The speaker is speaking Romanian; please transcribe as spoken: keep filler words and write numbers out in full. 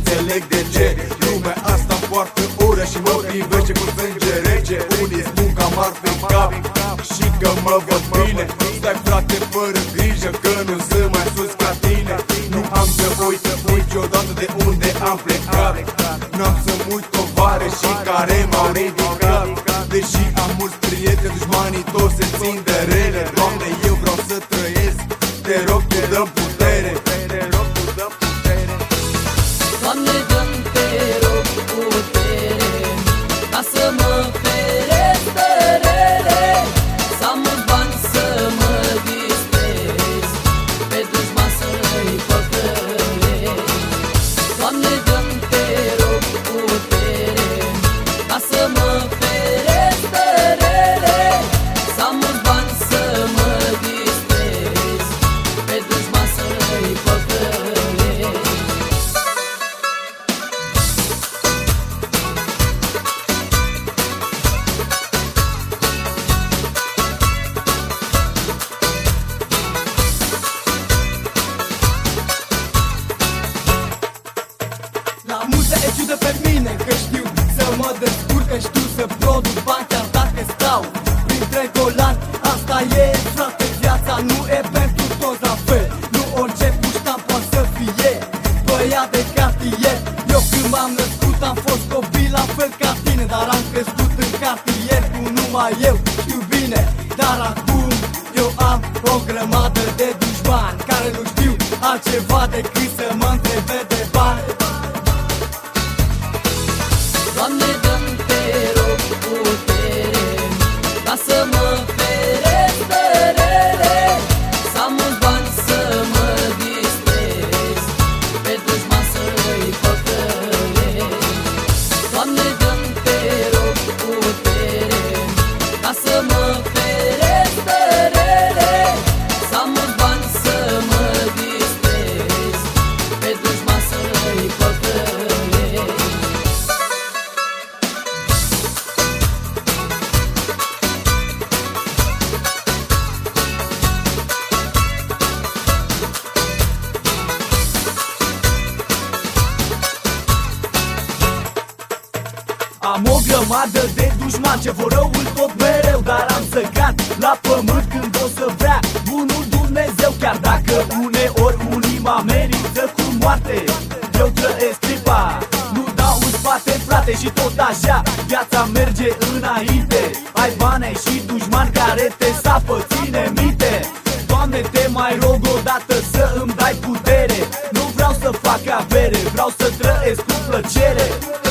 înțeleg de ce lumea asta poartă ură și mă privește cu sânge rece. Unii spun că am arfe în cap și că mă văd bine. Stai frate fără grijă că nu sunt mai sus ca tine. Nu am să uit niciodată de unde am plecat. N-am să-mi uit tovarășii care m-au ridicat. Deși am mulți prieteni, dușmanii toți se țin de rele. Doamne, eu vreau să trăiesc, te rog, tu dă-mi putere. Doamne, dă-mi, te rog, putere, ca să mă feresc de rele, să am mulți bani să mă distrez, pe dușman să-i păcălesc. Doamne, dă-mi, te rog, putere, ca să mă feresc de rele, să am mulți bani să mă distrez, pe dușman să-i păcălesc. La multe e ciudă pe mine, că știu să mă descurc, că știu să produc bani chiar dacă stau printre golani. Asta e, frate, viața nu e pentru toți la fel. Nu orice puștan poate să fie băiat de cartier. Eu când m-am născut am fost copil la fel ca tine, dar am crescut în cartier cu numai eu știu bine. Dar acum eu am o grămadă de dușmani care nu știu altceva decât să mă întrebe de bani. Doamne, dă-mi, te rog, putere, ca să mă feresc de rele, să am mulți bani să mă distrez, pe dușman să-i păcălesc. Doamne, dă-mi, te rog, putere, ca să mă feresc de rele, să am mulți bani să mă distrez, pe dușman să-i păcălesc. Am o grămadă de dușmani ce vor răul tot mereu, dar am să cad la pământ când o să vrea bunul Dumnezeu. Chiar dacă uneori unii mă amenință cu moarte, eu trăiesc clipa, nu dau în spate, frate, și tot așa viața merge înainte. Ai bani și dușmani care te sapă, ține minte. Doamne, te mai rog odată să îmi dai putere. Nu vreau să fac avere, vreau să trăiesc cu plăcere.